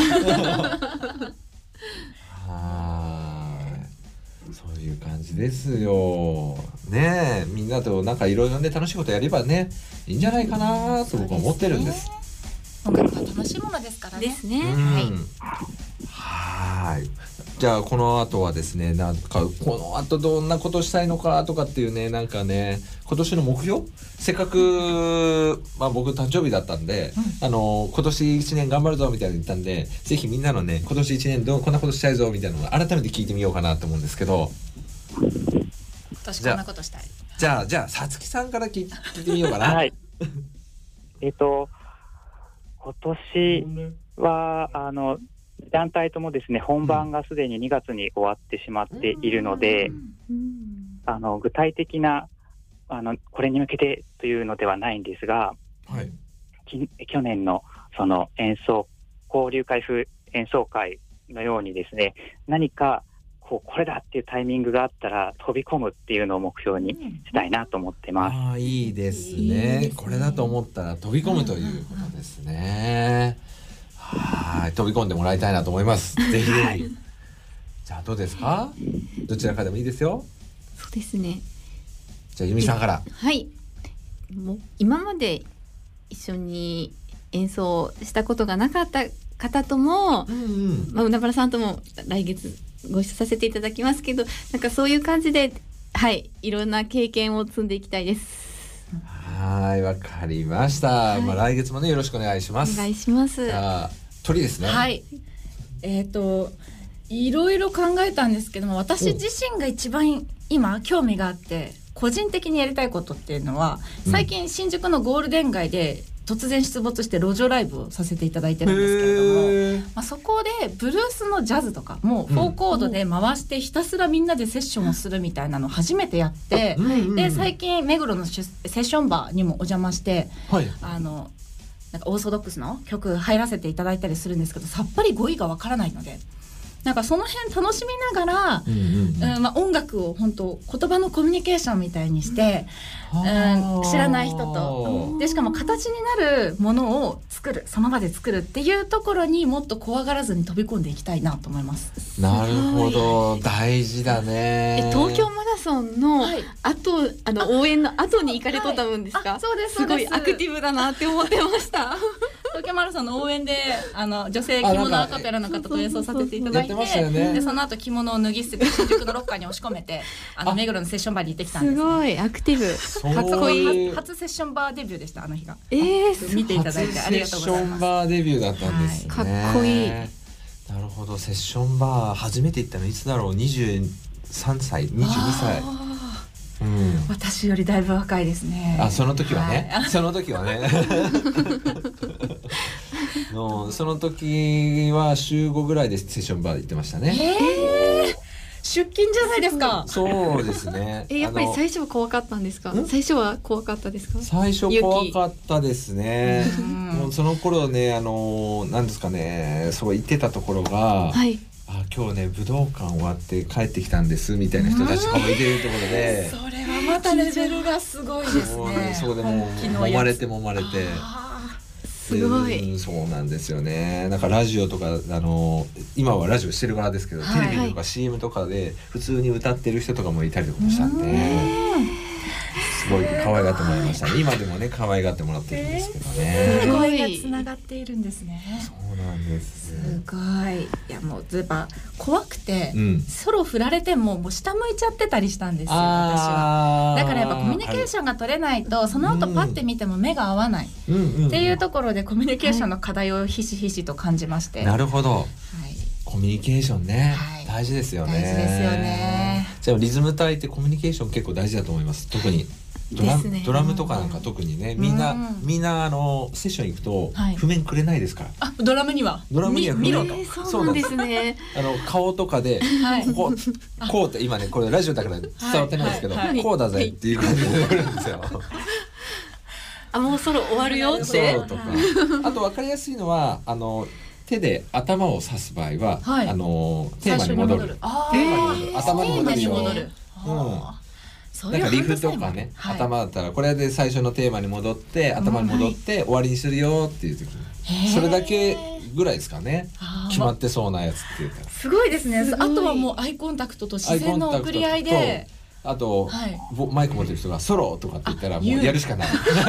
そういう感じですよ。ねえ、みんなとなんかいろいろね楽しいことやればねいいんじゃないかなと僕は思ってるんです。 音楽は楽しいものですからね。 ですね。 はい。じゃあこの後はですね、なんかこの後どんなことしたいのかとかっていうね、なんかね今年の目標、せっかく僕誕生日だったんで、今年1年頑張るぞみたいに言ったんで、ぜひみんなのね今年1年こんなことしたいぞみたいなのを改めて聞いてみようかなと思うんですけど。 私こんなことしたい。 じゃあさつきさんから聞いてみようかな。 はい。今年は団体ともですね、本番がすでに2月に終わってしまっているので、具体的なこれに向けてというのではないんですが、去年のその交流会風演奏会のようにですね、何かこれだっていうタイミングがあったら飛び込むっていうのを目標にしたいなと思ってます。 いいですね。これだと思ったら飛び込むということですね。はい、飛び込んでもらいたいなと思います。ぜひぜひ。じゃあどうですか？どちらかでもいいですよ。 そうですね。 じゃあ由美さんから。 はい。もう今まで一緒に演奏したことがなかった方とも、海原さんとも来月ご一緒させていただきますけど、なんかそういう感じで、いろんな経験を積んでいきたいです。 はい、わかりました。来月もねよろしくお願いします。 お願いします。 鳥ですね。 はい。いろいろ考えたんですけども、私自身が一番今興味があって個人的にやりたいことっていうのは、最近新宿のゴールデン街で突然出没して路上ライブをさせていただいてるんですけれども、そこでブルースのジャズとかも4コードで回してひたすらみんなでセッションをするみたいなのを初めてやって、で最近目黒のセッションバーにもお邪魔して、なんかオーソドックスの曲入らせていただいたりするんですけど、さっぱり語彙がわからないので、なんかその辺楽しみながら、音楽を本当言葉のコミュニケーションみたいにして、知らない人とでしかも形になるものを作る、その場で作るっていうところにもっと怖がらずに飛び込んでいきたいなと思います。 なるほど、大事だね。 東京マラソンの後、応援の後に行かれとったんですか？ そうです。 すごいアクティブだなって思ってました東京マラソンの応援で女性着物アカペラの方と演奏させていただいて、でその後着物を脱ぎ捨てて新宿のロッカーに押し込めて目黒のセッションバーに行ってきたんです、ね、 すごいアクティブ。 初セッションバーデビューでした、あの日が。 見ていただいてありがとうございます。 セッションバーデビューだったんですね、 かっこいい。 なるほど。セッションバー初めて行ったのいつだろう。23歳22歳。 私よりだいぶ若いですね。 あ、その時はね、 はい、 その時はねその時は週5ぐらいでセッションバー行ってましたね。 出勤じゃないですか。 そうですねやっぱり最初は怖かったんですか？最初は怖かったですか？ 最初怖かったですね。もうその頃ね、なんですかね、そう言ってたところが、はい、今日ね武道館終わって帰ってきたみたいな人たちがいてるところで、 それはまたレベルがすごいですね。 そこでもう揉まれてすごい、 そうなんですよね。なんかラジオとか今はラジオしてる側ですけど、テレビとか CM とかで普通に歌ってる人とかもいたりとかもしたんで、すごい可愛がってもらいましたね。今でもね可愛がってもらってるんですけどね。 すごいつながっているんですね。 そうなんです。 すごい。いやもうずば怖くて、ソロ振られても下向いちゃってたりしたんですよ、私は。だからやっぱコミュニケーションが取れないと、その後パッて見ても目が合わないっていうところでコミュニケーションの課題をひしひしと感じまして。 なるほど。コミュニケーションね、大事ですよね。 大事ですよね。 じゃあリズム隊ってコミュニケーション結構大事だと思います。特にドラムとかなんか特にね、みんなセッション行くと譜面くれないですから。 ドラムには見ろと。 そうなんですね。 顔とかでこうって今ねこれラジオだから伝わってないですけど、こうだぜっていう感じで来るんですよ。 もうソロ終わるよって。 そうとか。あと分かりやすいのは手で頭を指す場合はテーマに戻る。頭に戻る。なんかリフとかね、頭だったらこれで最初のテーマに戻って頭に戻って終わりにするよっていう時に、それだけぐらいですかね。決まってそうなやつって言ったらすごいですね。あとはもうアイコンタクトと自然の送り合いで、 あとマイク持ってる人がソロとかって言ったらもうやるしかない。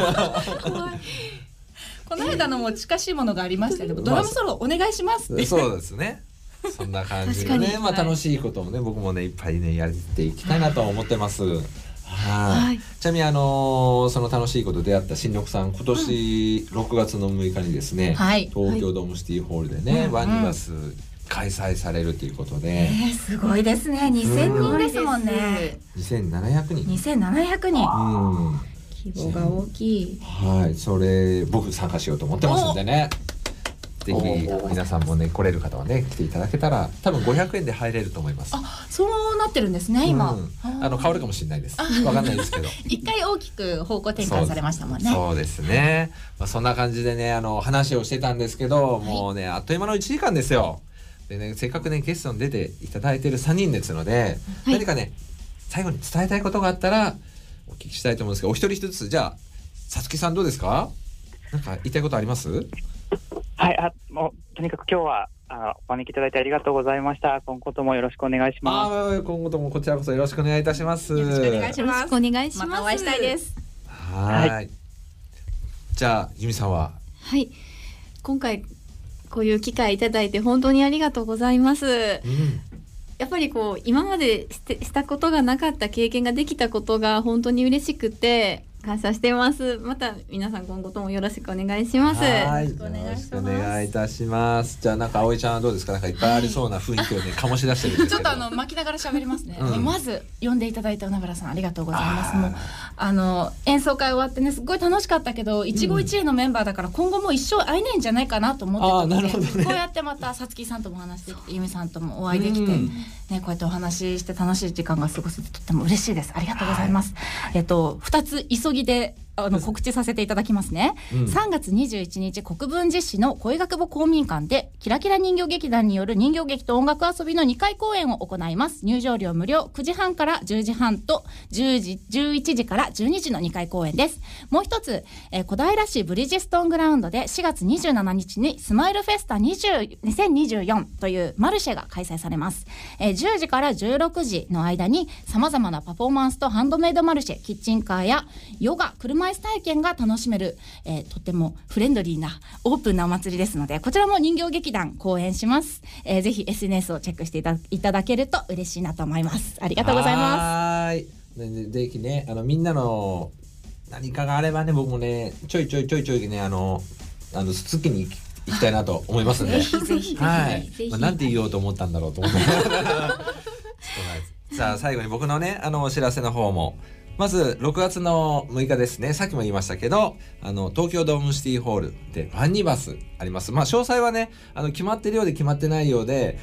この間のも近しいものがありましたけど、ドラムソロお願いしますって。 そうですね。そんな感じでね、楽しいこともね、僕もねいっぱいねやっていきたいなと思ってます。はい。ちなみにその楽しいことで出会った新緑さん、今年6月の6日にですね、東京ドームシティホールでね、ワニバス開催されるということで、 すごいですね。2000人ですもんね。 2700人。 2700人。規模が大きい。 はい。それ僕参加しようと思ってますんでね。ぜひ皆さんもね来れる方はね来ていただけたら多分500円で入れると思います。 そうなってるんですね今。 変わるかもしれないです。わかんないですけど。 一回大きく方向転換されましたもんね。 そうですね。そんな感じでね話をしてたんですけど、もうねあっという間の1時間ですよ。でねせっかくねゲストに出ていただいている3人ですので、何かね最後に伝えたいことがあったらお聞きしたいと思うんですけど、お一人一つじゃあさつきさんどうですか？なんか言いたいことあります？ はい、もうとにかく今日はお招きいただいてありがとうございました。今後ともよろしくお願いします。 今後ともこちらこそよろしくお願いいたします。 よろしくお願いします。 よろしくお願いします。 またお会いしたいです。 はい。じゃあ由美さんは。 はい。今回こういう機会いただいて本当にありがとうございます。やっぱり今までしたことがなかった経験ができたことが本当に嬉しくて感謝しています。また皆さん今後ともよろしくお願いします。 はい、よろしくお願いいたします。じゃあなんか葵ちゃんはどうですか？なんかいっぱいありそうな雰囲気をね醸し出してるんですけど。 ちょっと巻きながら喋りますね。まず呼んでいただいた海原さんありがとうございます。もう演奏会終わってねすごい楽しかったけど一期一会のメンバーだから今後も一生会えないんじゃないかなと思ってたので、こうやってまたさつきさんとも話して由美さんともお会いできてね、こうやってお話しして楽しい時間が過ごせてとっても嬉しいです。ありがとうございます。2つ急ぎで告知させていただきますね。3月21日国分寺市の恋学部公民館でキラキラ人形劇団による人形劇と音楽遊びの2回公演を行います。入場料無料、9時半から10時半と11時から12時の2回公演です。もう一つ、小平市ブリヂストングラウンドで4月27日にスマイルフェスタ2024というマルシェが開催されます。10時から16時の間に様々なパフォーマンスとハンドメイドマルシェ、キッチンカーやヨガ、車椅子体験が楽しめる、とてもフレンドリーなオープンなお祭りですので、こちらも人形劇団公演します。ぜひ SNS をチェックしていただけると嬉しいなと思います。ありがとうございます。 はい。ぜひねみんなの何かがあればね僕もねちょいね好きに行きたいなと思いますんで。 ぜひはい。なんて言おうと思ったんだろうと思って。さあ最後に僕のねお知らせの方もまず6月の6日ですね、さっきも言いましたけど、東京ドームシティホールでワニバスあります。まあ詳細はね、決まってるようで決まってないようで、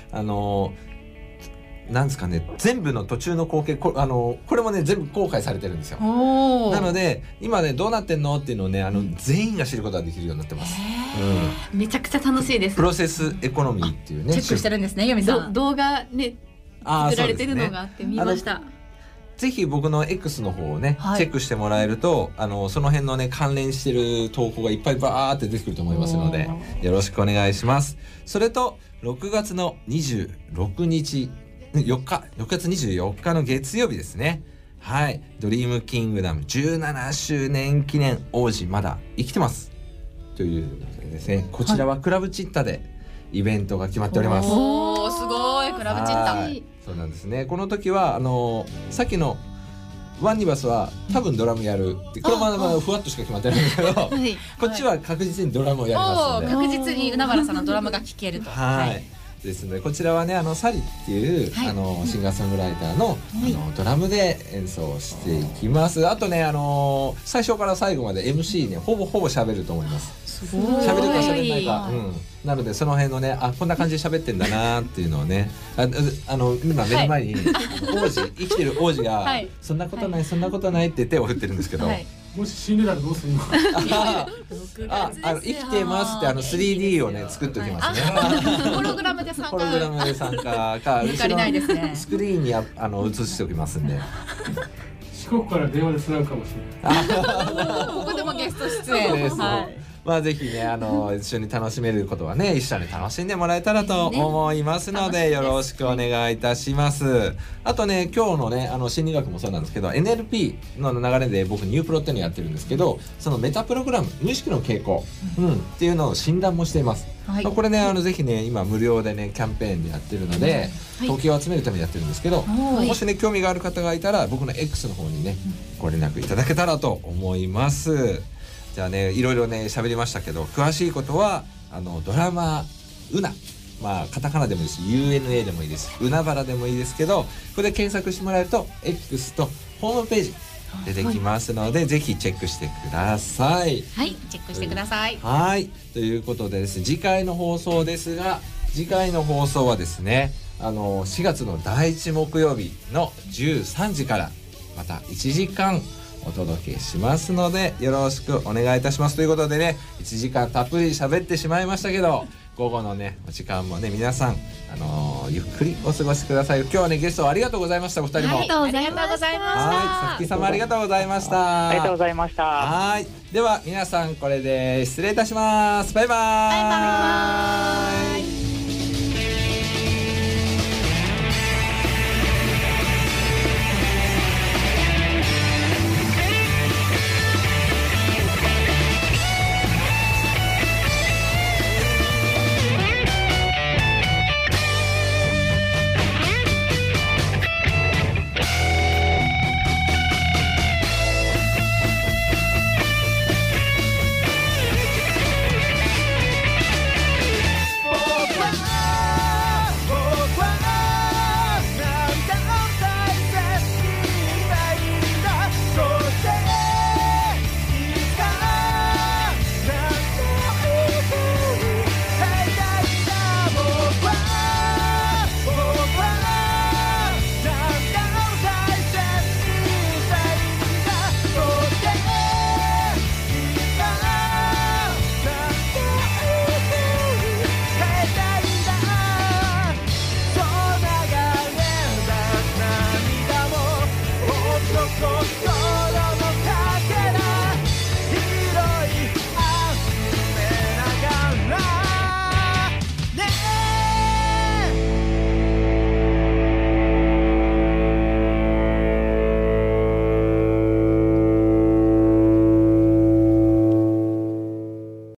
なんですかね、全部の途中の光景、これもね全部公開されてるんですよ。なので今ねどうなってんのっていうのをね全員が知ることができるようになってます。 めちゃくちゃ楽しいです。 プロセスエコノミーっていうねチェックしてるんですね、由美さん。 動画ね作られてるのがあって見ました。 ぜひ僕の X の方をね、チェックしてもらえるとその辺のね関連してる投稿がいっぱいバーって出てくると思いますのでよろしくお願いします。それと6月の26日6月24日の月曜日ですね。はい、ドリームキングダム17周年記念王子まだ生きてますというですね、こちらはクラブチッタでイベントが決まっております。 おー、すごい、クラブチッタ。 そうなんですね。この時はさっきのワニバスは多分ドラムやるって、これもふわっとしか決まってないんですけど、こっちは確実にドラムをやりますので、 確実に海原さんのドラムが聴けると。 はいですので、こちらはねサリっていう、シンガーソングライターの、ドラムで演奏していきます。あとね最初から最後まで MC ねほぼ喋ると思います。喋るか喋らないか、なのでその辺のねこんな感じで喋ってんだなっていうのをね今目の前に、生きてる王子が、そんなことないそんなことないって手を振ってるんですけど、 もし死んでたらどうするの？ 生きてますって 3D をね作っておきますね。 ホログラムで参加。 ホログラムで参加か抜かりないですね。 スクリーンに映しておきますんで。 四国から電話でつなぐかもしれない。 ここでもゲスト出演。 まあぜひね一緒に楽しめることはね一緒に楽しんでもらえたらと思いますので、よろしくお願いいたします。あとね今日のね心理学もそうなんですけど NLP の流れで僕ニュープロっていうのやってるんですけど、そのメタプログラム無意識の傾向、っていうのを診断もしています。これねぜひね今無料でねキャンペーンでやってるので、統計を集めるためにやってるんですけど、もしね興味がある方がいたら僕の X の方にねご連絡いただけたらと思います。じゃあねいろいろね喋りましたけど、詳しいことはドラマうな、カタカナでもいいし UNA でもいいです、うなばらでもいいですけど、これで検索してもらえると X とホームページ出てきますので、ぜひチェックしてください。 はい、チェックしてください。 はい、ということでですね、次回の放送ですが、次回の放送はですね4月の第1木曜日の13時からまた1時間お届けしますのでよろしくお願いいたします。ということでね、1時間たっぷり喋ってしまいましたけど、午後のねお時間もね皆さんゆっくりお過ごしください。今日はねゲストありがとうございました。お二人も、 ありがとうございました。 はい、さつき様ありがとうございました。 ありがとうございました。 はい、では皆さんこれで失礼いたします。バイバーイ。 バイバーイ。